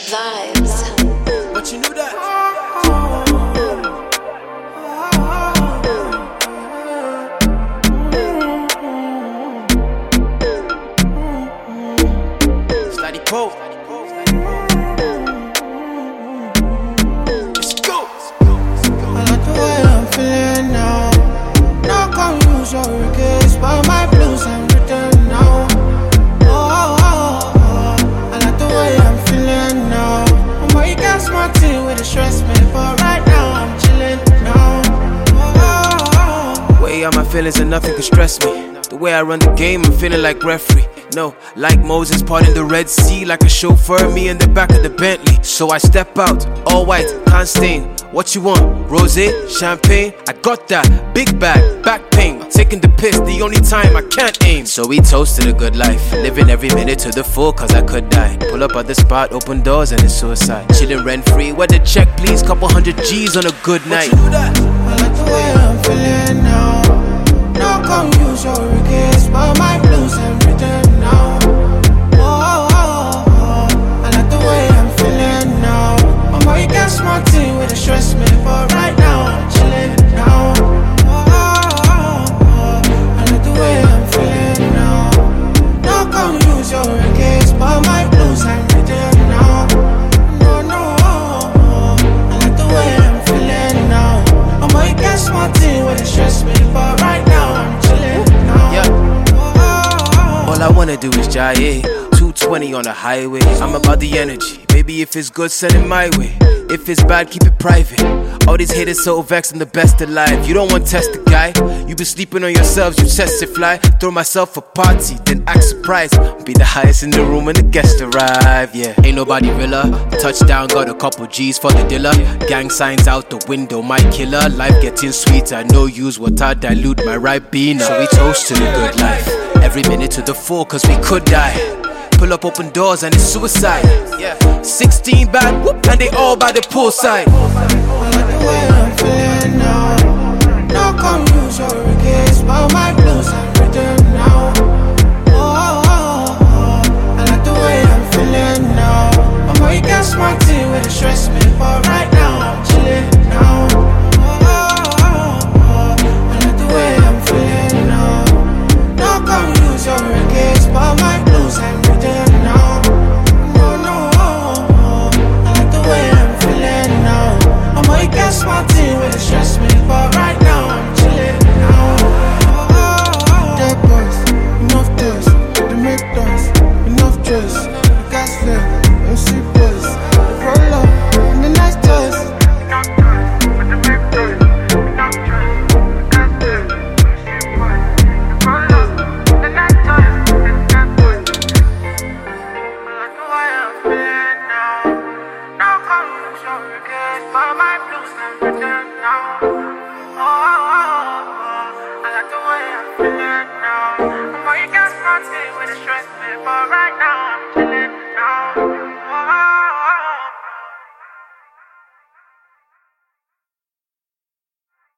Vibes. But you knew that. Slidey Pope. Let's go. I like the way I'm feeling now. Not gonna use your regrets, but my blues I'm written now. I like the way I'm feeling now. I'm you got smart tea with the stress me, but right now I'm chilling now. Way out my feelings and nothing can stress me. The way I run the game, I'm feeling like referee. No, like Moses parting the Red Sea, like a chauffeur, me in the back of the Bentley. So I step out, all white, can't stain. What you want? Rosé, champagne? I got that. Big bag, back pain. Taking the piss, the only time I can't aim. So we toasted a good life, living every minute to the full, cause I could die. Pull up at the spot, open doors, and it's suicide. Chilling rent free, where the check please? Couple hundred G's on a good night. I like the way I'm feeling now. Not gonna use your regrets, but my blues I'm written now. I like the way I'm feeling now. You got smart tea with the stress me, but right now I'm chilling now. I like the way I'm feeling now. Not gonna use your regrets, but my blues I'm written now. No, I like the way I'm feeling now. You got smart tea with the stress me, but right now I'm chilling now. Yeah. All I wanna do is jive. 220 on the highway. I'm about the energy. Baby, if it's good, send it my way. If it's bad, keep it private. All these haters so vexed, I'm the best alive. You don't want to test the guy. You been sleeping on yourselves, you test it fly. Throw myself a party, then act surprised. Be the highest in the room when the guests arrive. Yeah, ain't nobody realer. Touchdown, got a couple G's for the dealer. Gang signs out the window, my killer. Life getting sweeter, no use water, dilute my Ribena. So we toast to the good life. Every minute to the full, cause we could die. Pull up open doors and it's suicide. Yeah, 16 bad, whoop, and they all by the poolside. I like the way I'm feeling now. Not gonna use your regrets, but my blues I'm written now. I like the way I'm feeling now. You got smart tea with the stress me, but right now I'm chilling now. I like the way I'm feeling now. Not gonna use your regrets, but my blues I'm written now. No, I like the way I'm feeling now. You got smart tea with the stress me, but right now I'm chilling now. Dead boys, enough dust, they make dance, enough dress, the gas left, MC boys, they roll up, and the nice dust. But my blues I'm written now. I like the way I'm feeling now. You got smart tea with the stress me, but right now